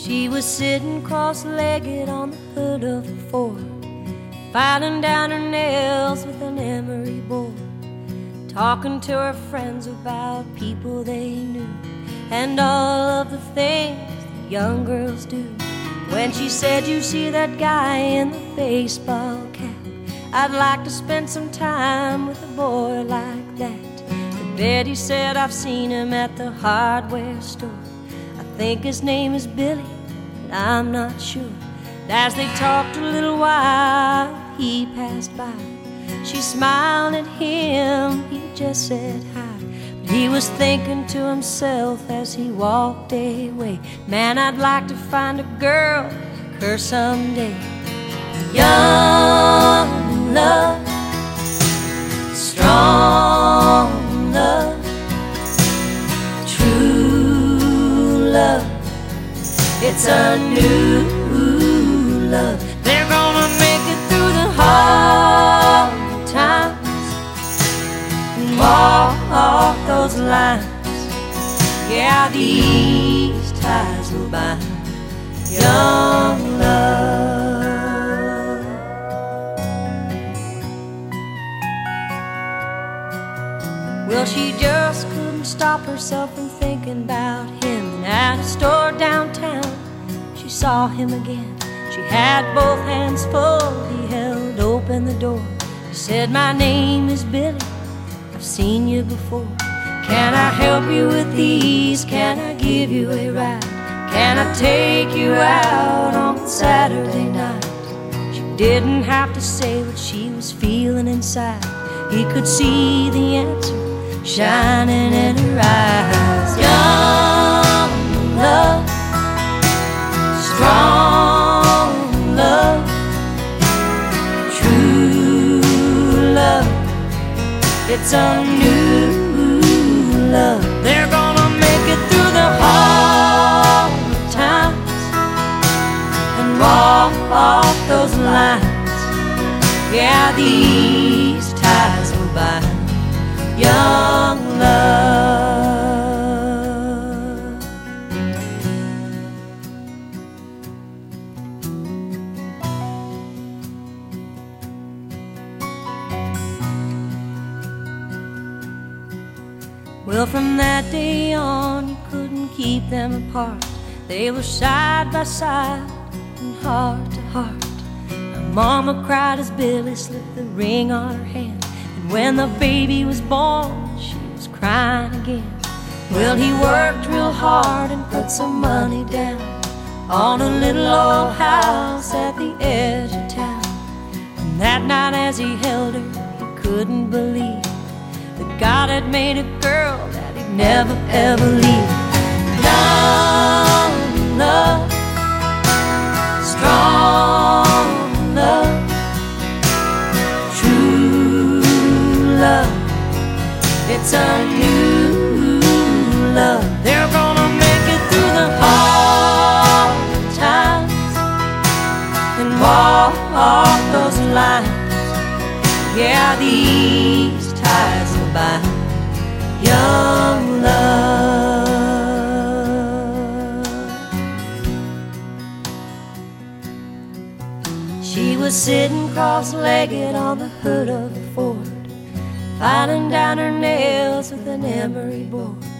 She was sitting cross-legged on the hood of the Ford, filing down her nails with an emery board, talking to her friends about people they knew and all of the things that young girls do. When she said, "You see that guy in the baseball cap? I'd like to spend some time with a boy like that." But Betty said, "I've seen him at the hardware store. I think his name is Billy, but I'm not sure." And as they talked a little while, he passed by. She smiled at him, he just said hi. But he was thinking to himself as he walked away, "Man, I'd like to find a girl like her someday." Young love, strong love, true love, it's a new love. They're gonna make it through the hard times and walk those lines. Yeah, these ties will bind young love. Well, she just couldn't stop herself from thinking about him. And at a store downtown, she saw him again. She had both hands full, he held open the door. He said, "My name is Billy, I've seen you before. Can I help you with these? Can I give you a ride? Can I take you out on Saturday night?" She didn't have to say what she was feeling inside. He could see the answer shining in her eyes. Young love, strong love, true love, it's a new love. They're gonna make it through the hard times and walk off those lines. Yeah, these ties will bind young love. Well, from that day on, you couldn't keep them apart. They were side by side and heart to heart. Her mama cried as Billy slipped the ring on her hand, and when the baby was born, she was crying again. Well, he worked real hard and put some money down on a little old house at the edge of town. And that night as he held her, he couldn't believe that God had made a girl that he'd never ever leave. Young love, strong love, true love, it's a new love. They're gonna make it through the hard times and walk those lines. Yeah, these ties will bind young love. She was sitting cross-legged on the hood of the Ford, filing down her nails with an emery board,